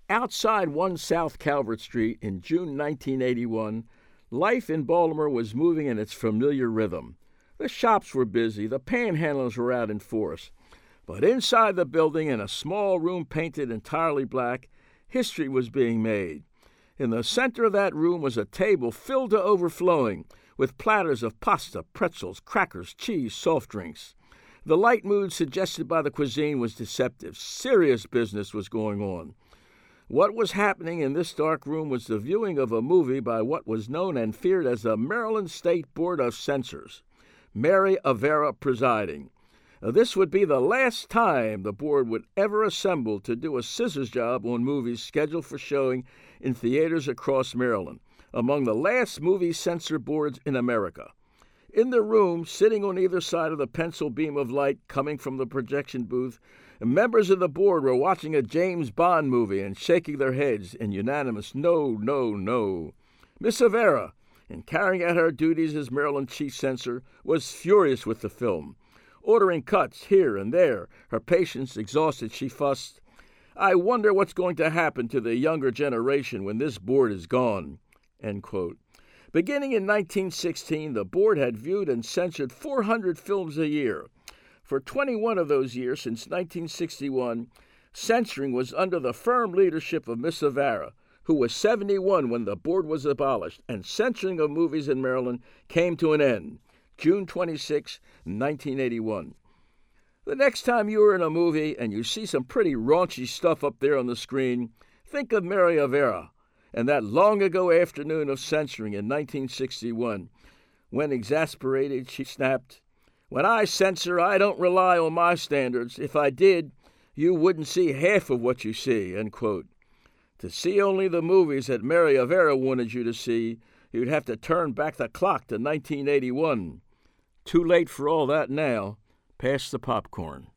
Outside 1 South Calvert Street in June 1981, life in Baltimore was moving in its familiar rhythm. The shops were busy, the panhandlers were out in force. But inside the building, in a small room painted entirely black, history was being made. In the center of that room was a table filled to overflowing with platters of pasta, pretzels, crackers, cheese, soft drinks. The light mood suggested by the cuisine was deceptive. Serious business was going on. What was happening in this dark room was the viewing of a movie by what was known and feared as the Maryland State Board of Censors, Mary Avera presiding. This would be the last time the board would ever assemble to do a scissors job on movies scheduled for showing in theaters across Maryland, among the last movie censor boards in America. In the room, sitting on either side of the pencil beam of light coming from the projection booth, members of the board were watching a James Bond movie and shaking their heads in unanimous no, no, no. Miss Avera, in carrying out her duties as Maryland chief censor, was furious with the film. Ordering cuts here and there, her patience exhausted, she fussed, "I wonder what's going to happen to the younger generation when this board is gone." End quote. Beginning in 1916, the board had viewed and censored 400 films a year. For 21 of those years, since 1961, censoring was under the firm leadership of Miss Avera, who was 71 when the board was abolished, and censoring of movies in Maryland came to an end, June 26, 1981. The next time you are in a movie and you see some pretty raunchy stuff up there on the screen, think of Mary Avera and that long-ago afternoon of censoring in 1961, when, exasperated, she snapped, "When I censor, I don't rely on my standards. If I did, you wouldn't see half of what you see." End quote. To see only the movies that Mary Avera wanted you to see, you'd have to turn back the clock to 1981. Too late for all that now. Pass the popcorn.